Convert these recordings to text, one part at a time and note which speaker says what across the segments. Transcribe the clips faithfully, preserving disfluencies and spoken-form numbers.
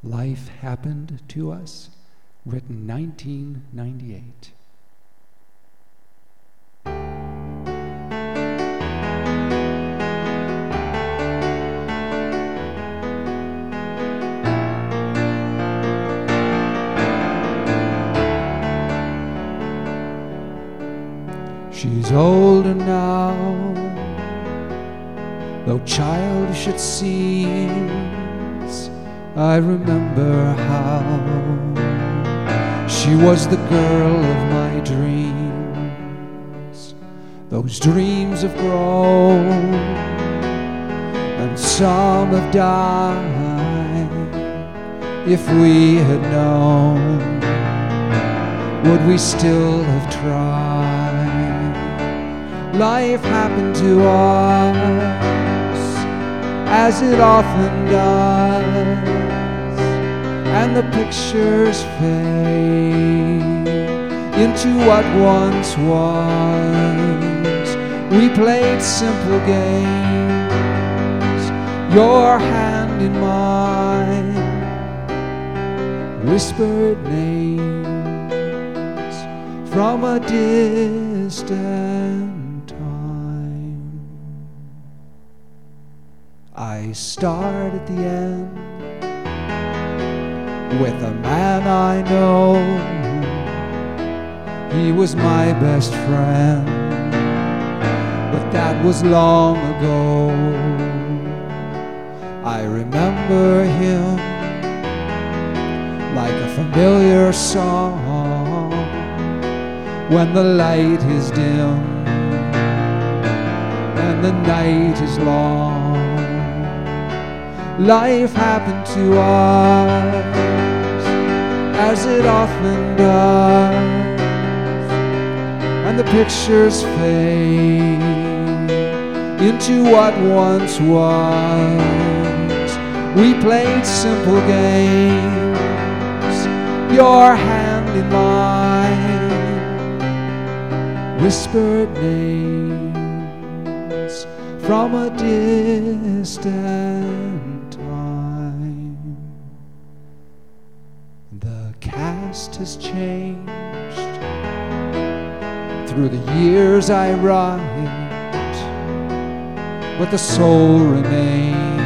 Speaker 1: Life Happened to Us, written nineteen ninety-eight. She's older now, though childish it seems. I remember how she was the girl of my dreams. Those dreams have grown, and some have died. If we had known, would we still have tried? Life happened to us, as it often does, and the pictures fade into what once was. We played simple games, your hand in mine, whispered names from a distant. I start at the end with a man I know. He was my best friend, but that was long ago. I remember him like a familiar song when the light is dim and the night is long. Life happened to us, as it often does, and the pictures fade into what once was. We played simple games, your hand in mine, whispered names from a distant. The cast has changed through the years I write, but the soul remains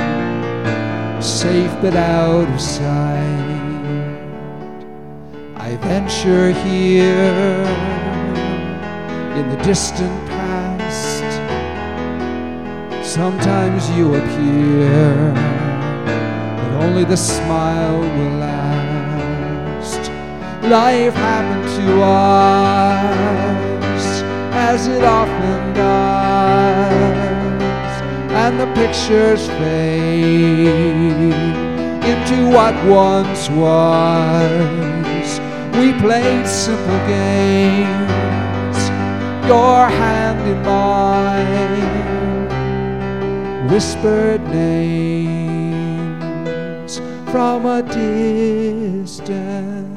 Speaker 1: safe but out of sight. I venture here in the distant past. Sometimes you appear, but only the smile will last. Life happened to us, as it often does, and the pictures fade into what once was. We played simple games, your hand in mine, whispered names from a distance.